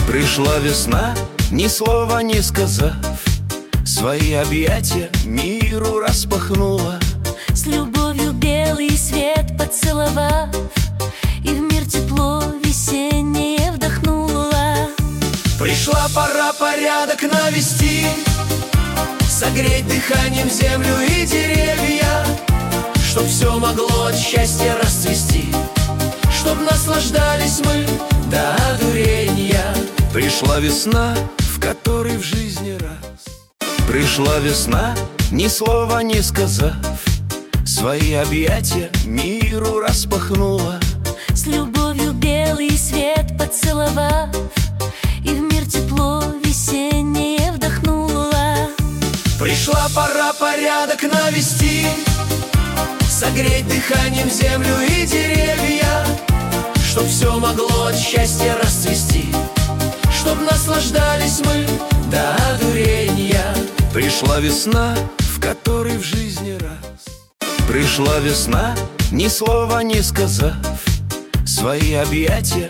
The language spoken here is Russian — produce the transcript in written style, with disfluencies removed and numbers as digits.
Пришла весна, ни слова не сказав, свои объятия миру распахнула. С любовью белый свет поцеловав, и в мир тепло весеннее вдохнула. Пришла пора порядок навести, согреть дыханием землю и деревья, чтоб все могло от счастья расцвести, чтоб наслаждались мы до одурения. Пришла весна, в которой в жизни раз. Пришла весна, ни слова не сказав, свои объятия миру распахнула. С любовью белый свет поцеловав, и в мир тепло весеннее вдохнула. Пришла пора порядок навести, согреть дыханием землю и деревья, чтоб все могло от счастья расцвести, чтоб наслаждались мы до одурения. Пришла весна, в которой в жизни раз. Пришла весна, ни слова не сказав, свои объятия